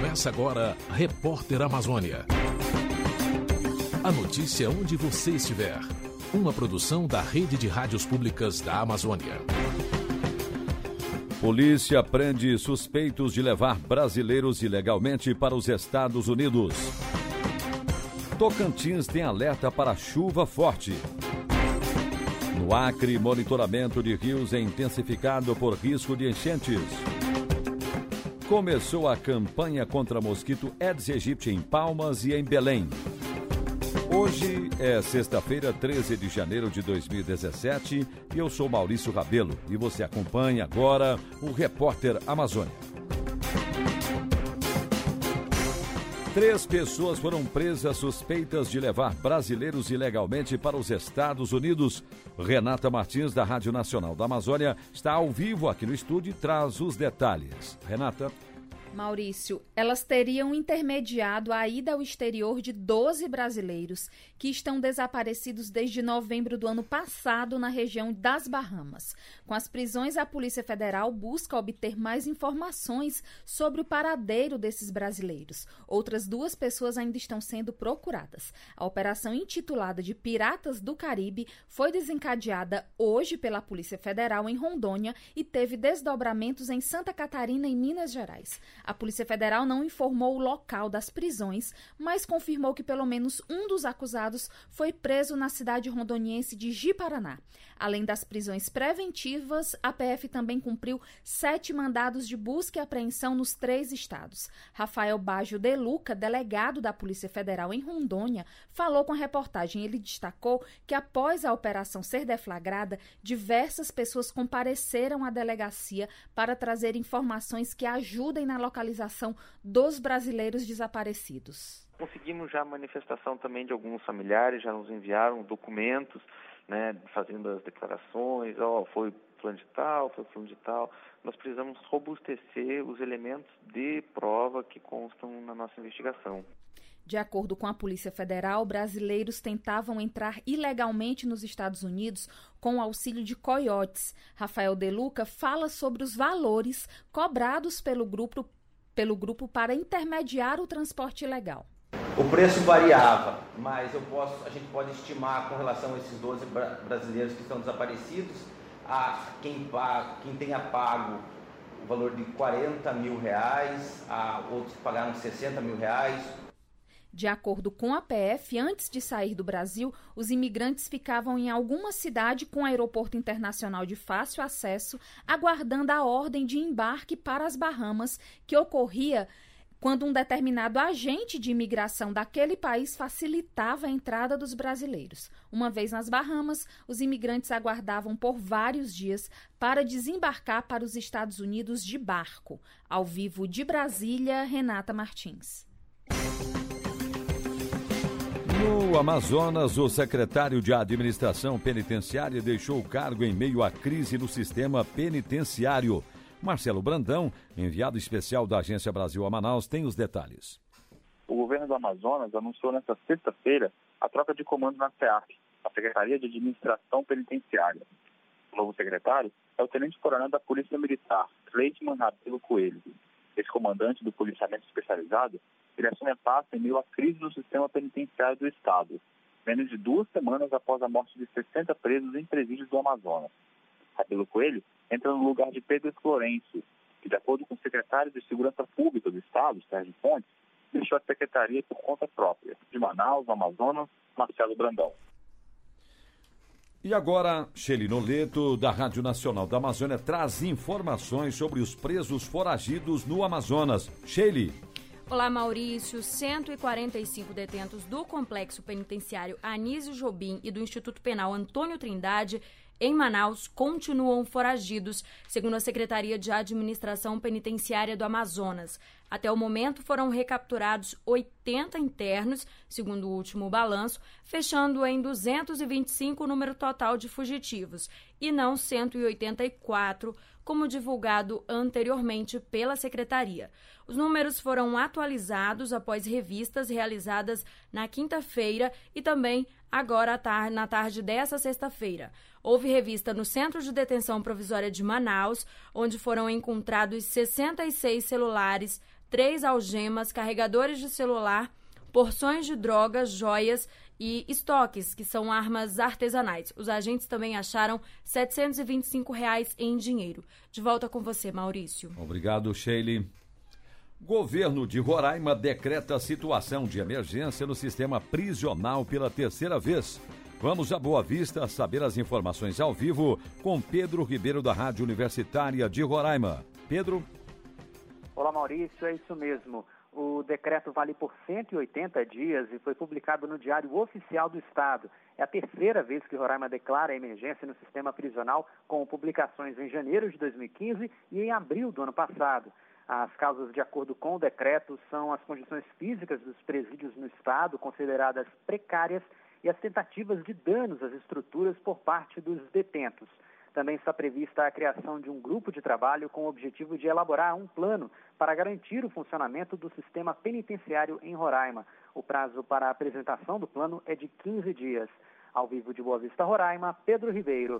Começa agora, Repórter Amazônia. A notícia onde você estiver. Uma produção da Rede de Rádios Públicas da Amazônia. Polícia prende suspeitos de levar brasileiros ilegalmente para os Estados Unidos. Tocantins tem alerta para chuva forte. No Acre, monitoramento de rios é intensificado por risco de enchentes. Começou a campanha contra mosquito Aedes aegypti em Palmas e em Belém. Hoje é sexta-feira, 13 de janeiro de 2017 e eu sou Maurício Rabelo e você acompanha agora o Repórter Amazônia. 3 pessoas foram presas suspeitas de levar brasileiros ilegalmente para os Estados Unidos. Renata Martins, da Rádio Nacional da Amazônia, está ao vivo aqui no estúdio e traz os detalhes. Renata. Maurício, elas teriam intermediado a ida ao exterior de 12 brasileiros que estão desaparecidos desde novembro do ano passado na região das Bahamas. Com as prisões, a Polícia Federal busca obter mais informações sobre o paradeiro desses brasileiros. Outras 2 pessoas ainda estão sendo procuradas. A operação, intitulada de Piratas do Caribe, foi desencadeada hoje pela Polícia Federal em Rondônia e teve desdobramentos em Santa Catarina e Minas Gerais. A Polícia Federal não informou o local das prisões, mas confirmou que pelo menos um dos acusados foi preso na cidade rondoniense de Ji-Paraná. Além das prisões preventivas, a PF também cumpriu 7 mandados de busca e apreensão nos 3 estados. Rafael Baggio de Luca, delegado da Polícia Federal em Rondônia, falou com a reportagem. Ele destacou que após a operação ser deflagrada, diversas pessoas compareceram à delegacia para trazer informações que ajudem na localização dos brasileiros desaparecidos. Conseguimos já a manifestação também de alguns familiares, já nos enviaram documentos, né, fazendo as declarações, foi fulano de tal, foi fulano de tal. Nós precisamos robustecer os elementos de prova que constam na nossa investigação. De acordo com a Polícia Federal, brasileiros tentavam entrar ilegalmente nos Estados Unidos com o auxílio de coiotes. Rafael De Luca fala sobre os valores cobrados pelo grupo para intermediar o transporte ilegal. O preço variava, mas a gente pode estimar com relação a esses 12 brasileiros que estão desaparecidos, a quem tenha pago o valor de R$40 mil, a outros que pagaram R$60 mil. De acordo com a PF, antes de sair do Brasil, os imigrantes ficavam em alguma cidade com aeroporto internacional de fácil acesso, aguardando a ordem de embarque para as Bahamas, que ocorria quando um determinado agente de imigração daquele país facilitava a entrada dos brasileiros. Uma vez nas Bahamas, os imigrantes aguardavam por vários dias para desembarcar para os Estados Unidos de barco. Ao vivo de Brasília, Renata Martins. No Amazonas, o secretário de Administração Penitenciária deixou o cargo em meio à crise no sistema penitenciário. Marcelo Brandão, enviado especial da Agência Brasil a Manaus, tem os detalhes. O governo do Amazonas anunciou nesta sexta-feira a troca de comando na SEAP, a Secretaria de Administração Penitenciária. O novo secretário é o tenente-coronel da Polícia Militar, Cleiton Rabelo Coelho. Esse comandante do policiamento especializado, ele assume a pasta em meio à crise no sistema penitenciário do Estado, menos de 2 semanas após a morte de 60 presos em presídios do Amazonas. Rabelo Coelho entra no lugar de Pedro Florencio, que, de acordo com o secretário de Segurança Pública do Estado, Sérgio Fontes, deixou a secretaria por conta própria. De Manaus, Amazonas, Marcelo Brandão. E agora, Shelly Noleto, da Rádio Nacional da Amazônia, traz informações sobre os presos foragidos no Amazonas. Shelly. Olá, Maurício. 145 detentos do Complexo Penitenciário Anísio Jobim e do Instituto Penal Antônio Trindade, em Manaus, continuam foragidos, segundo a Secretaria de Administração Penitenciária do Amazonas. Até o momento, foram recapturados 80 internos, segundo o último balanço, fechando em 225 o número total de fugitivos, e não 184, como divulgado anteriormente pela Secretaria. Os números foram atualizados após revistas realizadas na quinta-feira e também agora na tarde dessa sexta-feira. Houve revista no Centro de Detenção Provisória de Manaus, onde foram encontrados 66 celulares, 3 algemas, carregadores de celular, porções de drogas, joias e estoques, que são armas artesanais. Os agentes também acharam R$ 725 em dinheiro. De volta com você, Maurício. Obrigado, Sheila. Governo de Roraima decreta situação de emergência no sistema prisional pela 3ª vez. Vamos a Boa Vista saber as informações ao vivo com Pedro Ribeiro, da Rádio Universitária de Roraima. Pedro. Olá, Maurício, é isso mesmo. O decreto vale por 180 dias e foi publicado no Diário Oficial do Estado. É a 3ª vez que Roraima declara emergência no sistema prisional, com publicações em janeiro de 2015 e em abril do ano passado. As causas, de acordo com o decreto, são as condições físicas dos presídios no Estado, consideradas precárias, e as tentativas de danos às estruturas por parte dos detentos. Também está prevista a criação de um grupo de trabalho com o objetivo de elaborar um plano para garantir o funcionamento do sistema penitenciário em Roraima. O prazo para a apresentação do plano é de 15 dias. Ao vivo de Boa Vista, Roraima, Pedro Ribeiro.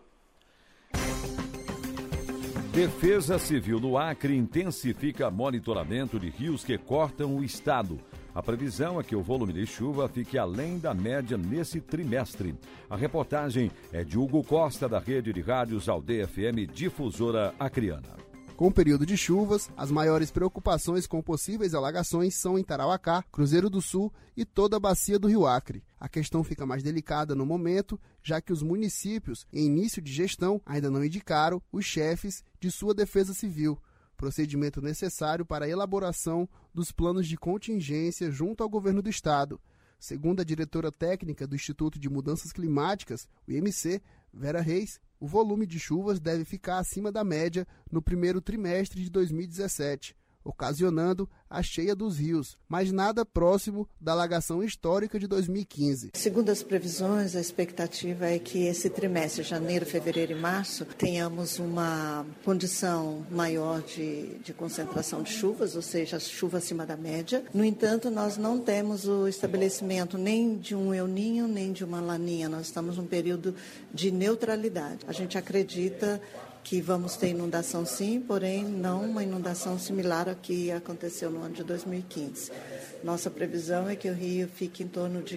Defesa Civil no Acre intensifica monitoramento de rios que cortam o estado. A previsão é que o volume de chuva fique além da média nesse trimestre. A reportagem é de Hugo Costa, da Rede de Rádios Aldeia FM Difusora Acreana. Com o período de chuvas, as maiores preocupações com possíveis alagações são em Tarauacá, Cruzeiro do Sul e toda a bacia do Rio Acre. A questão fica mais delicada no momento, já que os municípios, em início de gestão, ainda não indicaram os chefes de sua defesa civil, procedimento necessário para a elaboração dos planos de contingência junto ao governo do estado. Segundo a diretora técnica do Instituto de Mudanças Climáticas, o IMC, Vera Reis, o volume de chuvas deve ficar acima da média no primeiro trimestre de 2017, ocasionando a cheia dos rios, mas nada próximo da alagação histórica de 2015. Segundo as previsões, a expectativa é que esse trimestre, janeiro, fevereiro e março, tenhamos uma condição maior de concentração de chuvas, ou seja, chuva acima da média. No entanto, nós não temos o estabelecimento nem de um El Niño, nem de uma Laninha. Nós estamos num período de neutralidade. A gente acredita que vamos ter inundação sim, porém não uma inundação similar à que aconteceu no ano de 2015. Nossa previsão é que o rio fique em torno de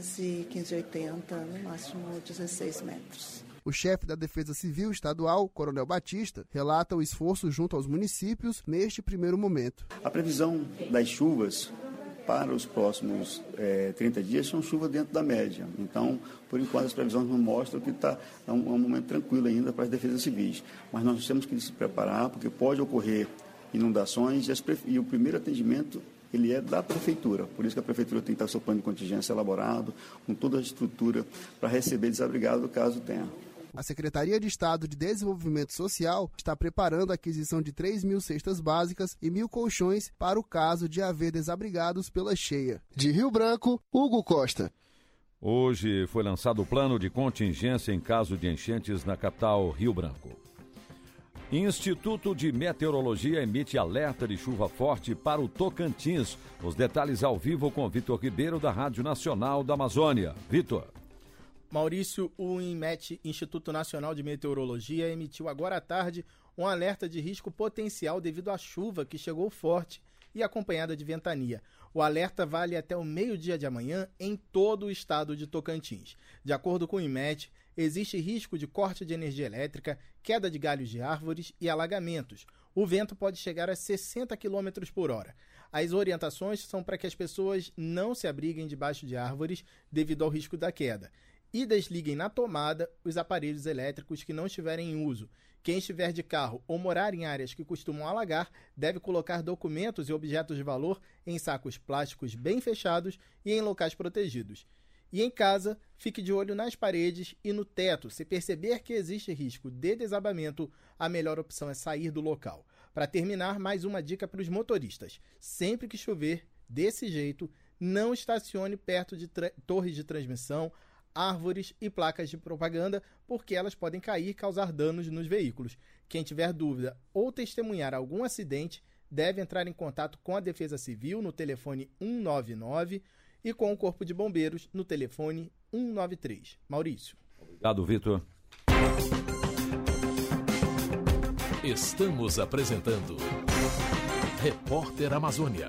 15,80, no máximo 16 metros. O chefe da Defesa Civil Estadual, Coronel Batista, relata o esforço junto aos municípios neste primeiro momento. A previsão das chuvas para os próximos 30 dias são chuvas dentro da média. Então, por enquanto, as previsões não mostram que está um momento tranquilo ainda para as defesas civis. Mas nós temos que se preparar, porque pode ocorrer inundações e o primeiro atendimento ele é da prefeitura. Por isso que a prefeitura tem que estar seu plano de contingência elaborado, com toda a estrutura para receber desabrigado caso tenha. A Secretaria de Estado de Desenvolvimento Social está preparando a aquisição de 3.000 cestas básicas e 1.000 colchões para o caso de haver desabrigados pela cheia. De Rio Branco, Hugo Costa. Hoje foi lançado o plano de contingência em caso de enchentes na capital Rio Branco. Instituto de Meteorologia emite alerta de chuva forte para o Tocantins. Os detalhes ao vivo com Vitor Ribeiro, da Rádio Nacional da Amazônia. Vitor. Maurício, o INMET, Instituto Nacional de Meteorologia, emitiu agora à tarde um alerta de risco potencial devido à chuva que chegou forte e acompanhada de ventania. O alerta vale até o meio-dia de amanhã em todo o estado de Tocantins. De acordo com o INMET, existe risco de corte de energia elétrica, queda de galhos de árvores e alagamentos. O vento pode chegar a 60 km por hora. As orientações são para que as pessoas não se abriguem debaixo de árvores devido ao risco da queda. E desliguem na tomada os aparelhos elétricos que não estiverem em uso. Quem estiver de carro ou morar em áreas que costumam alagar, deve colocar documentos e objetos de valor em sacos plásticos bem fechados e em locais protegidos. E em casa, fique de olho nas paredes e no teto. Se perceber que existe risco de desabamento, a melhor opção é sair do local. Para terminar, mais uma dica para os motoristas. Sempre que chover, desse jeito, não estacione perto de torres de transmissão, árvores e placas de propaganda, porque elas podem cair e causar danos nos veículos. Quem tiver dúvida ou testemunhar algum acidente, deve entrar em contato com a Defesa Civil no telefone 199 e com o Corpo de Bombeiros no telefone 193. Maurício. Obrigado, Vitor. Estamos apresentando Repórter Amazônia.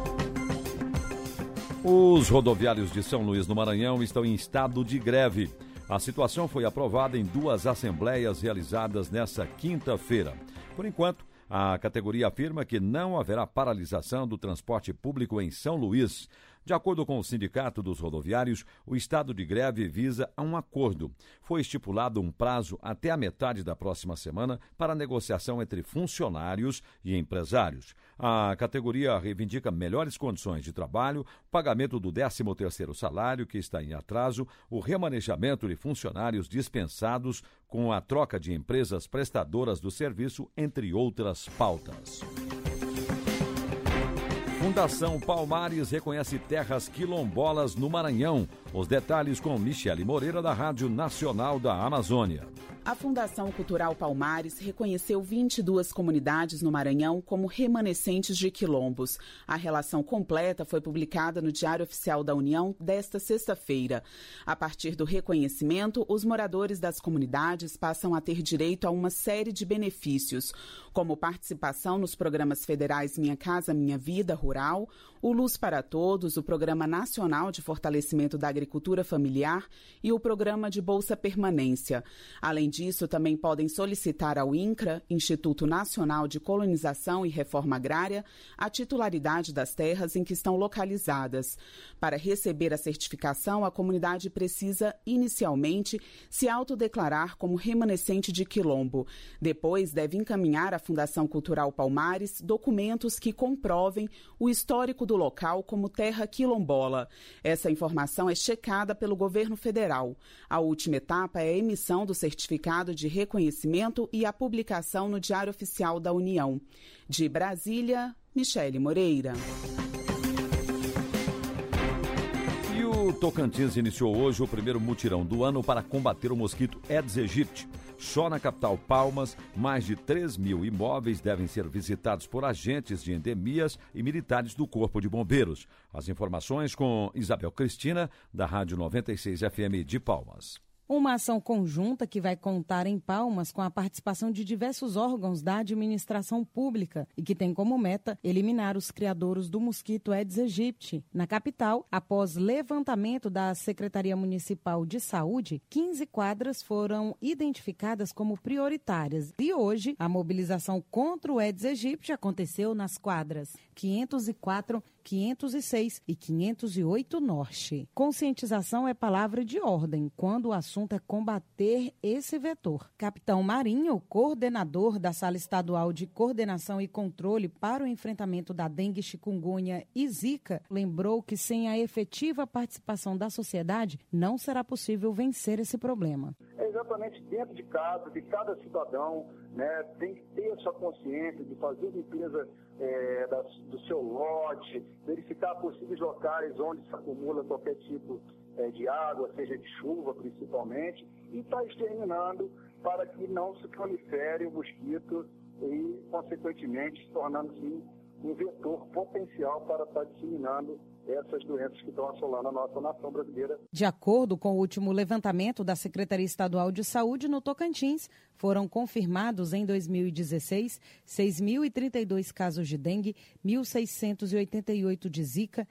Os rodoviários de São Luís, no Maranhão, estão em estado de greve. A situação foi aprovada em 2 assembleias realizadas nesta quinta-feira. Por enquanto, a categoria afirma que não haverá paralisação do transporte público em São Luís. De acordo com o Sindicato dos Rodoviários, o estado de greve visa a um acordo. Foi estipulado um prazo até a metade da próxima semana para negociação entre funcionários e empresários. A categoria reivindica melhores condições de trabalho, pagamento do 13º salário, que está em atraso, o remanejamento de funcionários dispensados com a troca de empresas prestadoras do serviço, entre outras pautas. Fundação Palmares reconhece terras quilombolas no Maranhão. Os detalhes com Michele Moreira, da Rádio Nacional da Amazônia. A Fundação Cultural Palmares reconheceu 22 comunidades no Maranhão como remanescentes de quilombos. A relação completa foi publicada no Diário Oficial da União desta sexta-feira. A partir do reconhecimento, os moradores das comunidades passam a ter direito a uma série de benefícios, como participação nos programas federais Minha Casa Minha Vida Rural, o Luz para Todos, o Programa Nacional de Fortalecimento da Agricultura Familiar e o Programa de Bolsa Permanência. Além disso, também podem solicitar ao INCRA, Instituto Nacional de Colonização e Reforma Agrária, a titularidade das terras em que estão localizadas. Para receber a certificação, a comunidade precisa, inicialmente, se autodeclarar como remanescente de quilombo. Depois, deve encaminhar à Fundação Cultural Palmares documentos que comprovem o histórico do local como terra quilombola. Essa informação é checada pelo governo federal. A última etapa é a emissão do certificado de reconhecimento e a publicação no Diário Oficial da União. De Brasília, Michele Moreira. E o Tocantins iniciou hoje o primeiro mutirão do ano para combater o mosquito Aedes aegypti. Só na capital Palmas, mais de 3.000 imóveis devem ser visitados por agentes de endemias e militares do Corpo de Bombeiros. As informações com Isabel Cristina, da Rádio 96 FM de Palmas. Uma ação conjunta que vai contar em Palmas com a participação de diversos órgãos da administração pública e que tem como meta eliminar os criadouros do mosquito Aedes aegypti. Na capital, após levantamento da Secretaria Municipal de Saúde, 15 quadras foram identificadas como prioritárias. E hoje, a mobilização contra o Aedes aegypti aconteceu nas quadras 504, 506 e 508 Norte. Conscientização é palavra de ordem quando o assunto é combater esse vetor. Capitão Marinho, coordenador da Sala Estadual de Coordenação e Controle para o enfrentamento da dengue, chikungunya e zika, lembrou que sem a efetiva participação da sociedade, não será possível vencer esse problema. É exatamente dentro de casa, de cada cidadão, né, tem que ter essa consciência de fazer limpeza do seu lote, verificar possíveis locais onde se acumula qualquer tipo de água, seja de chuva principalmente, e está exterminando para que não se prolifere o mosquito e, consequentemente, tornando-se um vetor potencial para estar disseminando essas doenças que estão assolando a nossa nação brasileira. De acordo com o último levantamento da Secretaria Estadual de Saúde, no Tocantins, foram confirmados em 2016 6.032 casos de dengue, 1.688 de zika,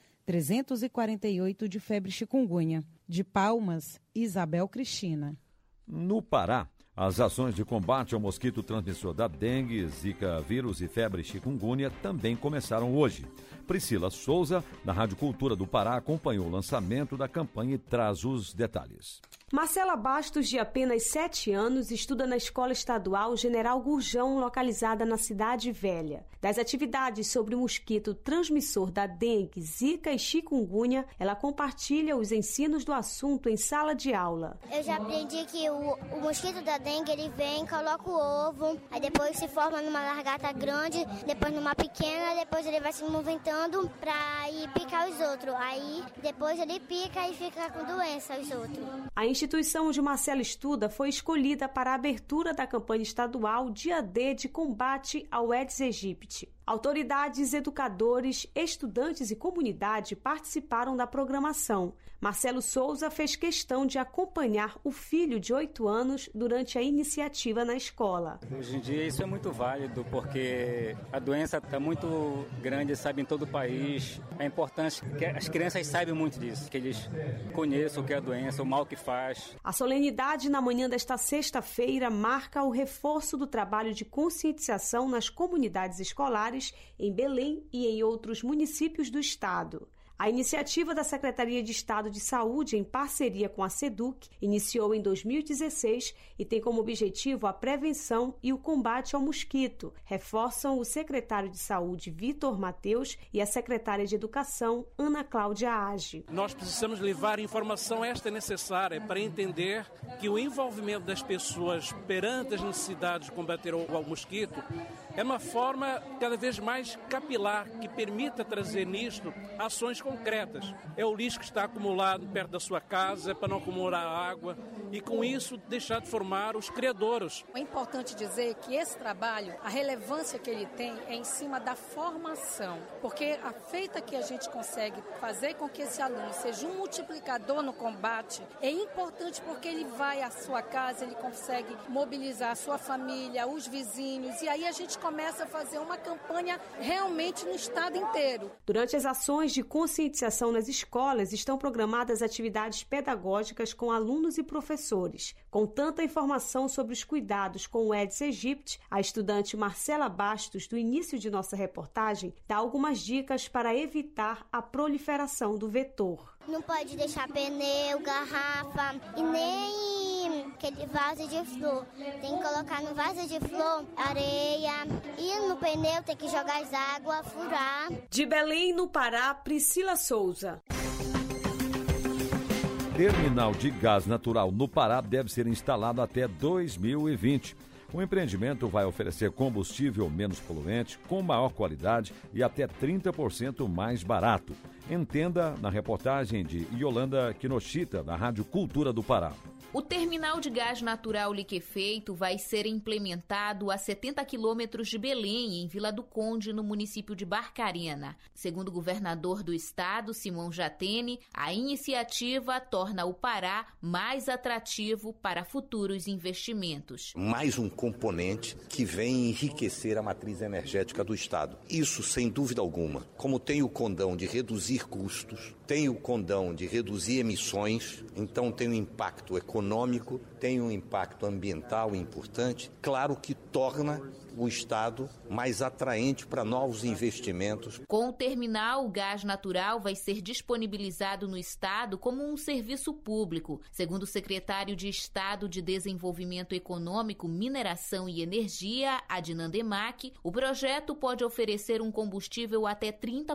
348 de febre chikungunya. De Palmas, Isabel Cristina. No Pará, as ações de combate ao mosquito transmissor da dengue, zika vírus e febre chikungunya também começaram hoje. Priscila Souza, da Rádio Cultura do Pará, acompanhou o lançamento da campanha e traz os detalhes. Marcela Bastos, de apenas 7 anos, estuda na Escola Estadual General Gurjão, localizada na Cidade Velha. Das atividades sobre o mosquito transmissor da dengue, zika e chikungunya, ela compartilha os ensinos do assunto em sala de aula. Eu já aprendi que o mosquito da dengue, ele vem, coloca o ovo, aí depois se forma numa largata grande, depois numa pequena, depois ele vai se movimentando para ir picar os outros. Aí depois ele pica e fica com doença os outros. A instituição onde Marcela estuda foi escolhida para a abertura da campanha estadual Dia D de combate ao Aedes aegypti. Autoridades, educadores, estudantes e comunidade participaram da programação. Marcelo Souza fez questão de acompanhar o filho de 8 anos durante a iniciativa na escola. Hoje em dia isso é muito válido, porque a doença está muito grande, sabe, em todo o país. É importante que as crianças saibam muito disso, que eles conheçam o que é a doença, o mal que faz. A solenidade na manhã desta sexta-feira marca o reforço do trabalho de conscientização nas comunidades escolares em Belém e em outros municípios do estado. A iniciativa da Secretaria de Estado de Saúde, em parceria com a SEDUC, iniciou em 2016 e tem como objetivo a prevenção e o combate ao mosquito, reforçam o secretário de Saúde, Vitor Mateus, e a secretária de Educação, Ana Cláudia Age. Nós precisamos levar informação esta necessária para entender que o envolvimento das pessoas perante as necessidades de combater o mosquito é uma forma cada vez mais capilar que permita trazer nisto ações concretas. É o lixo que está acumulado perto da sua casa, é para não acumular água e com isso deixar de formar os criadouros. É importante dizer que esse trabalho, a relevância que ele tem é em cima da formação, porque a feita que a gente consegue fazer com que esse aluno seja um multiplicador no combate é importante porque ele vai à sua casa, ele consegue mobilizar a sua família, os vizinhos, e aí a gente começa a fazer uma campanha realmente no estado inteiro. Durante as ações de conscientização nas escolas, estão programadas atividades pedagógicas com alunos e professores. Com tanta informação sobre os cuidados com o Aedes aegypti, a estudante Marcela Bastos, do início de nossa reportagem, dá algumas dicas para evitar a proliferação do vetor. Não pode deixar pneu, garrafa e nem aquele vaso de flor. Tem que colocar no vaso de flor areia e no pneu tem que jogar as águas, furar. De Belém, no Pará, Priscila Souza. Terminal de gás natural no Pará deve ser instalado até 2020. O empreendimento vai oferecer combustível menos poluente, com maior qualidade e até 30% mais barato. Entenda na reportagem de Yolanda Kinoshita, da Rádio Cultura do Pará. O terminal de gás natural liquefeito vai ser implementado a 70 quilômetros de Belém, em Vila do Conde, no município de Barcarena. Segundo o governador do estado, Simão Jatene, a iniciativa torna o Pará mais atrativo para futuros investimentos. Mais um componente que vem enriquecer a matriz energética do estado. Isso, sem dúvida alguma, como tem o condão de reduzir custos, tem o condão de reduzir emissões, então tem um impacto econômico, tem um impacto ambiental importante, claro que torna o estado mais atraente para novos investimentos. Com o terminal, o gás natural vai ser disponibilizado no estado como um serviço público. Segundo o secretário de Estado de Desenvolvimento Econômico, Mineração e Energia, Adnan Demac, o projeto pode oferecer um combustível até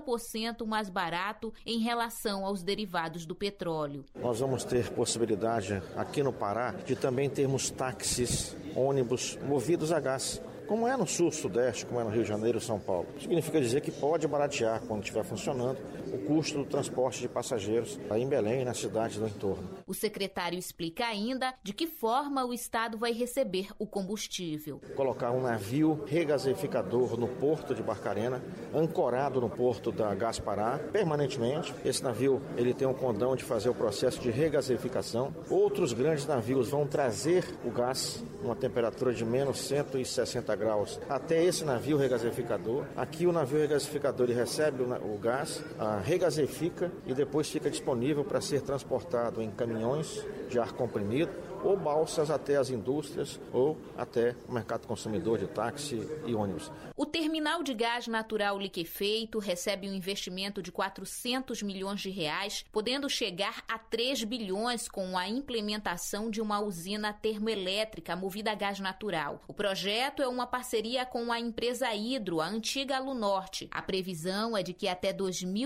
30% mais barato em relação aos derivados do petróleo. Nós vamos ter possibilidade aqui no Pará de também termos táxis, ônibus movidos a gás, como é no sul, sudeste, como é no Rio de Janeiro e São Paulo. Significa dizer que pode baratear, quando estiver funcionando, o custo do transporte de passageiros aí em Belém e nas cidades do entorno. O secretário explica ainda de que forma o estado vai receber o combustível. Colocar um navio regasificador no porto de Barcarena, ancorado no porto da Gás Pará, permanentemente. Esse navio ele tem um condão de fazer o processo de regasificação. Outros grandes navios vão trazer o gás numa temperatura de menos 160 graus até esse navio regasificador. Aqui o navio regasificador ele recebe o gás, regasifica e depois fica disponível para ser transportado em caminhões de ar comprimido ou balsas até as indústrias ou até o mercado consumidor de táxi e ônibus. O terminal de gás natural liquefeito recebe um investimento de 400 milhões de reais, podendo chegar a 3 bilhões com a implementação de uma usina termoelétrica movida a gás natural. O projeto é uma parceria com a empresa Hidro, a antiga Alunorte. A previsão é de que até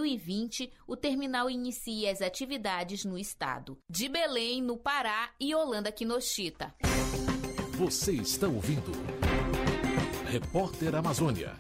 2020 o terminal inicie as atividades no estado. De Belém, no Pará, Yolanda Kinoshita. Você está ouvindo Repórter Amazônia.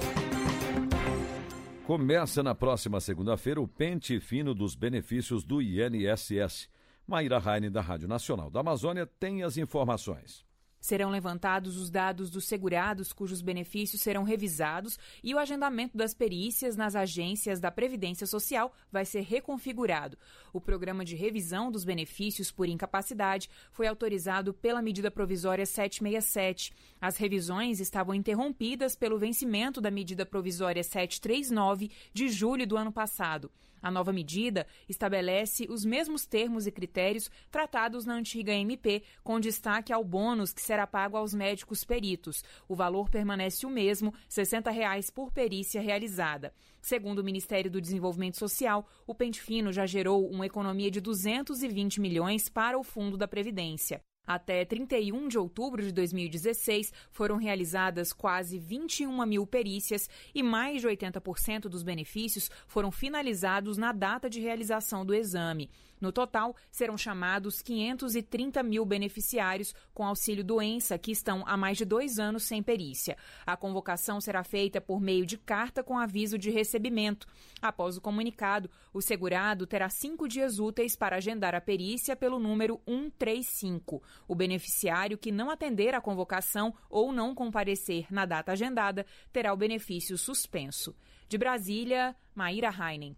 Começa na próxima segunda-feira o pente fino dos benefícios do INSS. Maíra Raine, da Rádio Nacional da Amazônia, tem as informações. Serão levantados os dados dos segurados cujos benefícios serão revisados e o agendamento das perícias nas agências da Previdência Social vai ser reconfigurado. O programa de revisão dos benefícios por incapacidade foi autorizado pela medida provisória 767. As revisões estavam interrompidas pelo vencimento da medida provisória 739 de julho do ano passado. A nova medida estabelece os mesmos termos e critérios tratados na antiga MP, com destaque ao bônus que será pago aos médicos peritos. O valor permanece o mesmo, R$ 60 por perícia realizada. Segundo o Ministério do Desenvolvimento Social, o pente fino já gerou uma economia de 220 milhões para o Fundo da Previdência. Até 31 de outubro de 2016, foram realizadas quase 21 mil perícias e mais de 80% dos benefícios foram finalizados na data de realização do exame. No total, serão chamados 530 mil beneficiários com auxílio-doença que estão há mais de 2 anos sem perícia. A convocação será feita por meio de carta com aviso de recebimento. Após o comunicado, o segurado terá 5 dias úteis para agendar a perícia pelo número 135. O beneficiário que não atender à convocação ou não comparecer na data agendada terá o benefício suspenso. De Brasília, Maíra Heinen.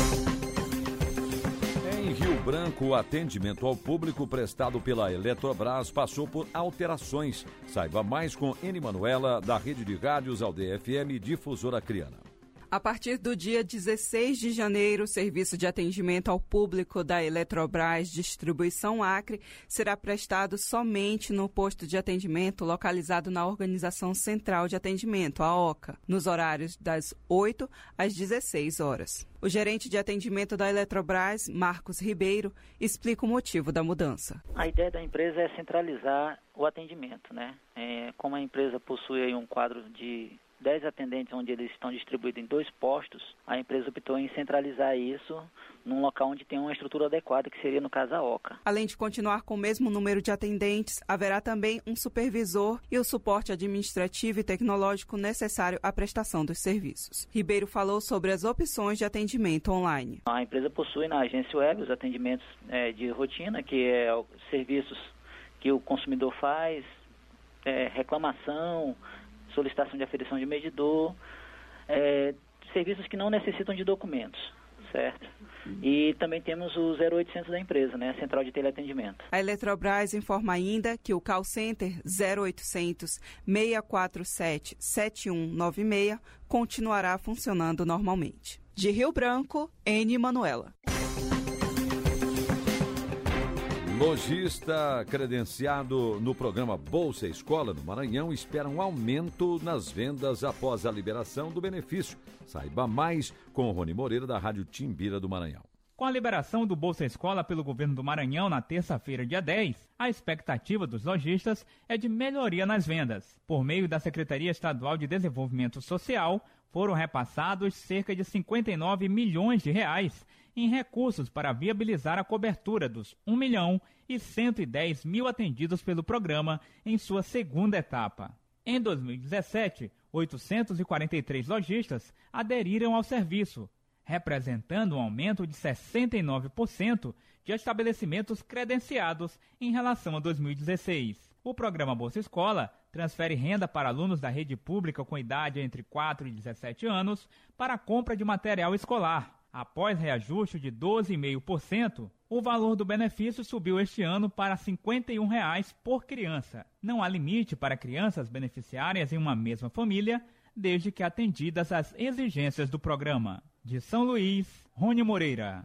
Em Rio Branco, o atendimento ao público prestado pela Eletrobras passou por alterações. Saiba mais com Eni Manuela, da Rede de Rádios Aldeia FM Difusora Acreana. A partir do dia 16 de janeiro, o serviço de atendimento ao público da Eletrobras Distribuição Acre será prestado somente no posto de atendimento localizado na Organização Central de Atendimento, a OCA, nos horários das 8 às 16 horas. O gerente de atendimento da Eletrobras, Marcos Ribeiro, explica o motivo da mudança. A ideia da empresa é centralizar o atendimento, né? Como a empresa possui aí um quadro de 10 atendentes, onde eles estão distribuídos em 2 postos, a empresa optou em centralizar isso num local onde tem uma estrutura adequada, que seria, no caso, a OCA. Além de continuar com o mesmo número de atendentes, haverá também um supervisor e o suporte administrativo e tecnológico necessário à prestação dos serviços. Ribeiro falou sobre as opções de atendimento online. A empresa possui na agência web os atendimentos de rotina, que é serviços que o consumidor faz, reclamação, solicitação de aferição de medidor, serviços que não necessitam de documentos, certo? E também temos o 0800 da empresa, né, a central de teleatendimento. A Eletrobras informa ainda que o call center 0800 647 7196 continuará funcionando normalmente. De Rio Branco, Eni Manuela. Lojista credenciado no programa Bolsa Escola no Maranhão espera um aumento nas vendas após a liberação do benefício. Saiba mais com Rony Moreira, da Rádio Timbira do Maranhão. Com a liberação do Bolsa Escola pelo governo do Maranhão na terça-feira, dia 10, a expectativa dos lojistas é de melhoria nas vendas. Por meio da Secretaria Estadual de Desenvolvimento Social, foram repassados cerca de 59 milhões de reais em recursos para viabilizar a cobertura dos 1.110.000 atendidos pelo programa em sua segunda etapa. Em 2017, 843 lojistas aderiram ao serviço, representando um aumento de 69% de estabelecimentos credenciados em relação a 2016. O programa Bolsa Escola transfere renda para alunos da rede pública com idade entre 4 e 17 anos para a compra de material escolar. Após reajuste de 12,5%, o valor do benefício subiu este ano para R$ 51 por criança. Não há limite para crianças beneficiárias em uma mesma família, desde que atendidas às exigências do programa. De São Luís, Rony Moreira.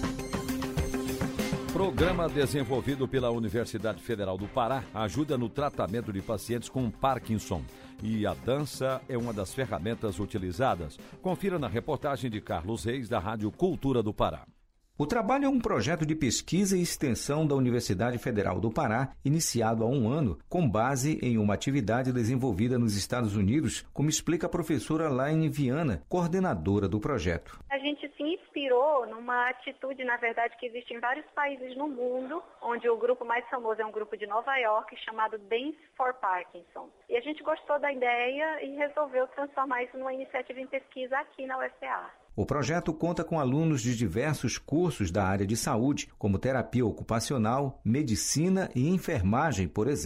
Programa desenvolvido pela Universidade Federal do Pará ajuda no tratamento de pacientes com Parkinson. E a dança é uma das ferramentas utilizadas. Confira na reportagem de Carlos Reis, da Rádio Cultura do Pará. O trabalho é um projeto de pesquisa e extensão da Universidade Federal do Pará, iniciado há 1 ano, com base em uma atividade desenvolvida nos Estados Unidos, como explica a professora Laine Viana, coordenadora do projeto. A gente se inspirou numa atitude, na verdade, que existe em vários países no mundo, onde o grupo mais famoso é um grupo de Nova York, chamado Dance for Parkinson. E a gente gostou da ideia e resolveu transformar isso numa iniciativa em pesquisa aqui na UFPA. O projeto conta com alunos de diversos cursos da área de saúde, como terapia ocupacional, medicina e enfermagem, por exemplo.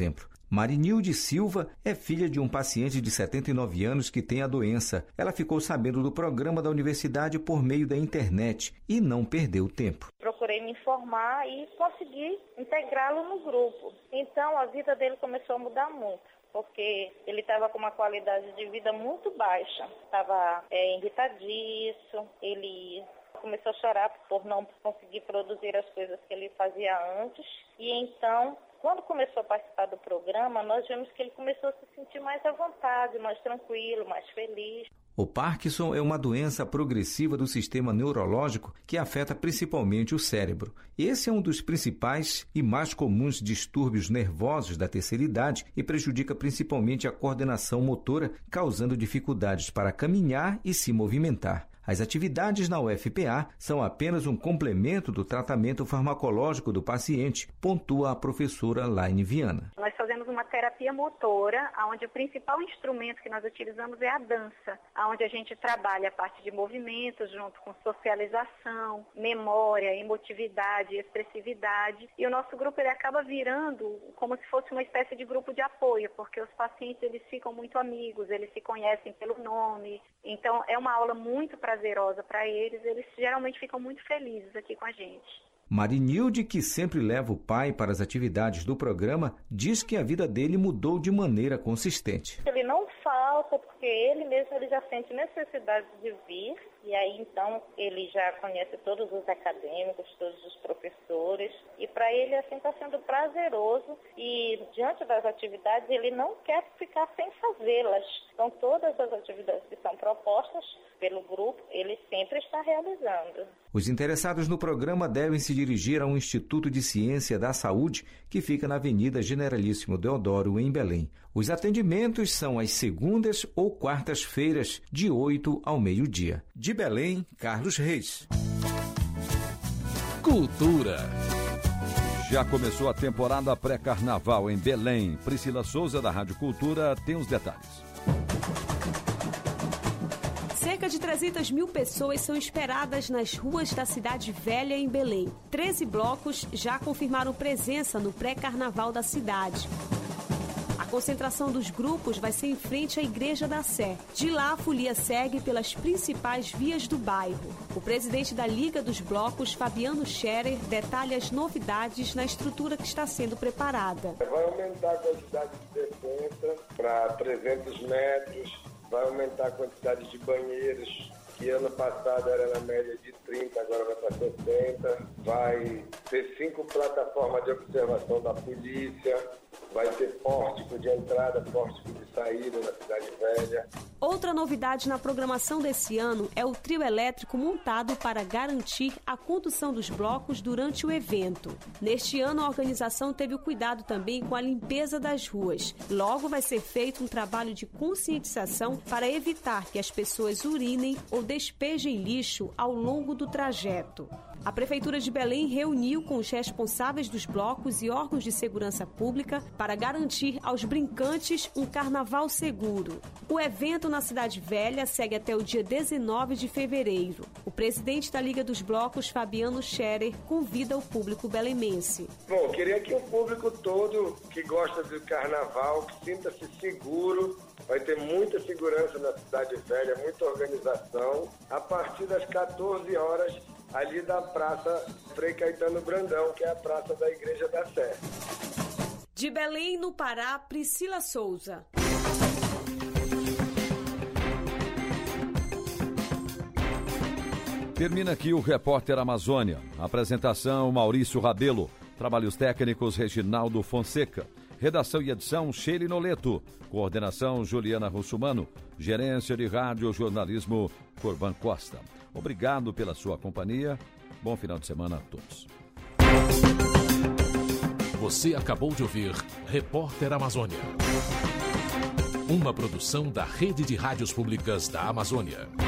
Marinilde Silva é filha de um paciente de 79 anos que tem a doença. Ela ficou sabendo do programa da universidade por meio da internet e não perdeu tempo. Procurei me informar e consegui integrá-lo no grupo. Então a vida dele começou a mudar muito, porque ele estava com uma qualidade de vida muito baixa. Estava irritadiço, ele começou a chorar por não conseguir produzir as coisas que ele fazia antes. E então, quando começou a participar do programa, nós vimos que ele começou a se sentir mais à vontade, mais tranquilo, mais feliz. O Parkinson é uma doença progressiva do sistema neurológico que afeta principalmente o cérebro. Esse é um dos principais e mais comuns distúrbios nervosos da terceira idade e prejudica principalmente a coordenação motora, causando dificuldades para caminhar e se movimentar. As atividades na UFPA são apenas um complemento do tratamento farmacológico do paciente, pontua a professora Laine Viana. Nós fazemos uma terapia motora, onde o principal instrumento que nós utilizamos é a dança, onde a gente trabalha a parte de movimentos junto com socialização, memória, emotividade, expressividade. E o nosso grupo ele acaba virando como se fosse uma espécie de grupo de apoio, porque os pacientes eles ficam muito amigos, eles se conhecem pelo nome. Então é uma aula muito prazerosa para eles geralmente ficam muito felizes aqui com a gente. Marinilde, que sempre leva o pai para as atividades do programa, diz que a vida dele mudou de maneira consistente. Ele não falta porque ele mesmo já sente necessidade de vir, e aí então ele já conhece todos os acadêmicos, todos os professores, e para ele assim está sendo prazeroso, e diante das atividades ele não quer ficar sem fazê-las. Então todas as atividades que são propostas pelo grupo, ele sempre está realizando. Os interessados no programa devem se dirigir ao Instituto de Ciência da Saúde, que fica na Avenida Generalíssimo Deodoro, em Belém. Os atendimentos são às segundas ou quartas-feiras, de 8 ao meio-dia. De Belém, Carlos Reis. Cultura. Já começou a temporada pré-carnaval em Belém. Priscila Souza, da Rádio Cultura, tem os detalhes. Cerca de 300 mil pessoas são esperadas nas ruas da Cidade Velha, em Belém. 13 blocos já confirmaram presença no pré-carnaval da cidade. A concentração dos grupos vai ser em frente à Igreja da Sé. De lá, a folia segue pelas principais vias do bairro. O presidente da Liga dos Blocos, Fabiano Scherer, detalha as novidades na estrutura que está sendo preparada. Vai aumentar a quantidade de defesa para 300 metros, vai aumentar a quantidade de banheiros, que ano passado era na média de 30, agora vai para 60. Vai ter 5 plataformas de observação da polícia, vai ter pórtico de entrada, pórtico de saída na Cidade Velha. Outra novidade na programação desse ano é o trio elétrico montado para garantir a condução dos blocos durante o evento. Neste ano, a organização teve o cuidado também com a limpeza das ruas. Logo vai ser feito um trabalho de conscientização para evitar que as pessoas urinem ou despejem lixo ao longo do trajeto. A Prefeitura de Belém reuniu com os responsáveis dos blocos e órgãos de segurança pública para garantir aos brincantes um carnaval seguro. O evento na Cidade Velha segue até o dia 19 de fevereiro. O presidente da Liga dos Blocos, Fabiano Scherer, convida o público belemense. Bom, queria que o público todo que gosta do carnaval, que sinta-se seguro, vai ter muita segurança na Cidade Velha, muita organização. A partir das 14 horas, ali da Praça Frei Caetano Brandão, que é a praça da Igreja da Sé. De Belém, no Pará, Priscila Souza. Termina aqui o Repórter Amazônia. Apresentação Maurício Rabelo. Trabalhos técnicos Reginaldo Fonseca. Redação e edição Sheila Noleto. Coordenação Juliana Russumano. Gerência de Rádio Jornalismo Corvan Costa. Obrigado pela sua companhia. Bom final de semana a todos. Você acabou de ouvir Repórter Amazônia. Uma produção da Rede de Rádios Públicas da Amazônia.